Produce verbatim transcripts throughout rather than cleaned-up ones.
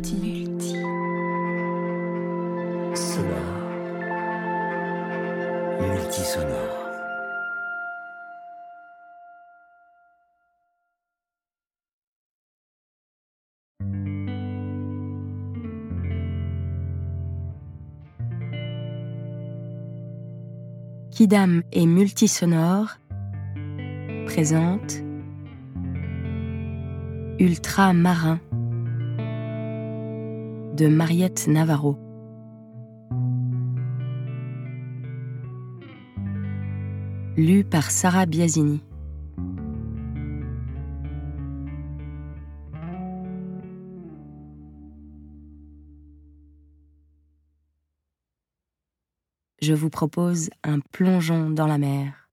Multi. Sonore. Multisonore. Quidam et Multisonore présente Ultramarin de Mariette Navarro. Lu par Sarah Biasini. Je vous propose un plongeon dans la mer.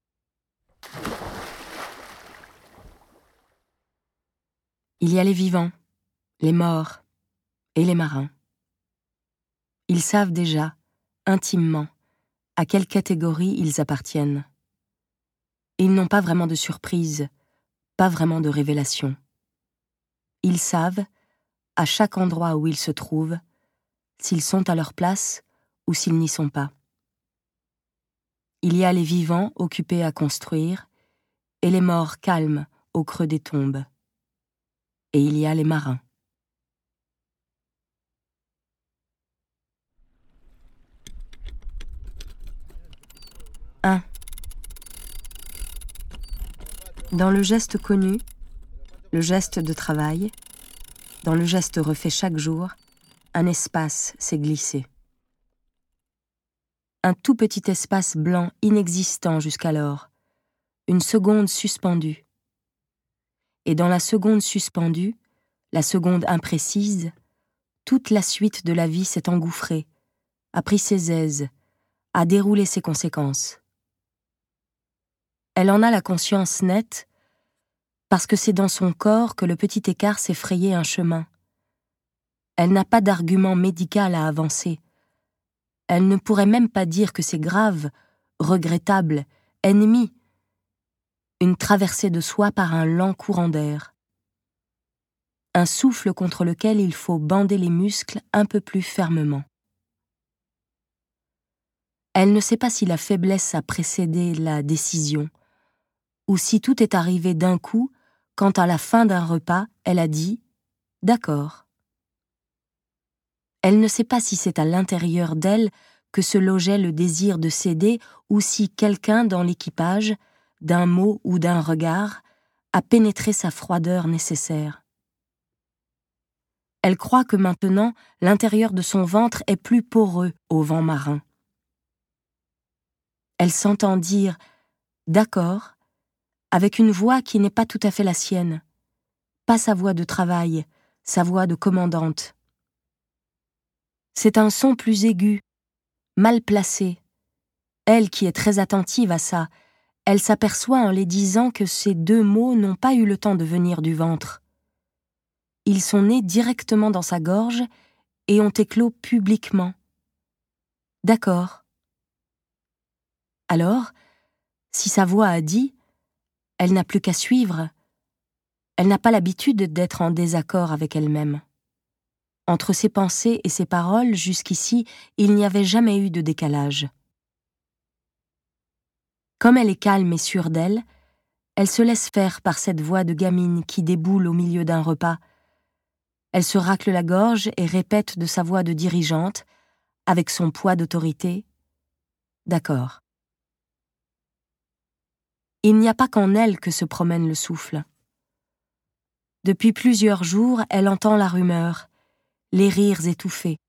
Il y a les vivants, les morts et les marins. Ils savent déjà, intimement, à quelle catégorie ils appartiennent. Ils n'ont pas vraiment de surprise, pas vraiment de révélation. Ils savent, à chaque endroit où ils se trouvent, s'ils sont à leur place ou s'ils n'y sont pas. Il y a les vivants occupés à construire et les morts calmes au creux des tombes. Et il y a les marins. un. Dans le geste connu, le geste de travail, dans le geste refait chaque jour, un espace s'est glissé. Un tout petit espace blanc inexistant jusqu'alors, une seconde suspendue. Et dans la seconde suspendue, la seconde imprécise, toute la suite de la vie s'est engouffrée, a pris ses aises, a déroulé ses conséquences. Elle en a la conscience nette, parce que c'est dans son corps que le petit écart s'est frayé un chemin. Elle n'a pas d'argument médical à avancer. Elle ne pourrait même pas dire que c'est grave, regrettable, ennemi. Une traversée de soi par un lent courant d'air. Un souffle contre lequel il faut bander les muscles un peu plus fermement. Elle ne sait pas si la faiblesse a précédé la décision, ou si tout est arrivé d'un coup quand à la fin d'un repas, elle a dit « d'accord ». Elle ne sait pas si c'est à l'intérieur d'elle que se logeait le désir de céder ou si quelqu'un dans l'équipage, d'un mot ou d'un regard, a pénétré sa froideur nécessaire. Elle croit que maintenant, l'intérieur de son ventre est plus poreux au vent marin. Elle s'entend dire « d'accord » avec une voix qui n'est pas tout à fait la sienne, pas sa voix de travail, sa voix de commandante. C'est un son plus aigu, mal placé. Elle qui est très attentive à ça, elle s'aperçoit en les disant que ces deux mots n'ont pas eu le temps de venir du ventre. Ils sont nés directement dans sa gorge et ont éclos publiquement. D'accord. Alors, si sa voix a dit, elle n'a plus qu'à suivre. Elle n'a pas l'habitude d'être en désaccord avec elle-même. Entre ses pensées et ses paroles, jusqu'ici, il n'y avait jamais eu de décalage. Comme elle est calme et sûre d'elle, elle se laisse faire par cette voix de gamine qui déboule au milieu d'un repas. Elle se racle la gorge et répète de sa voix de dirigeante, avec son poids d'autorité, « D'accord ». Il n'y a pas qu'en elle que se promène le souffle. Depuis plusieurs jours, elle entend la rumeur, les rires étouffés.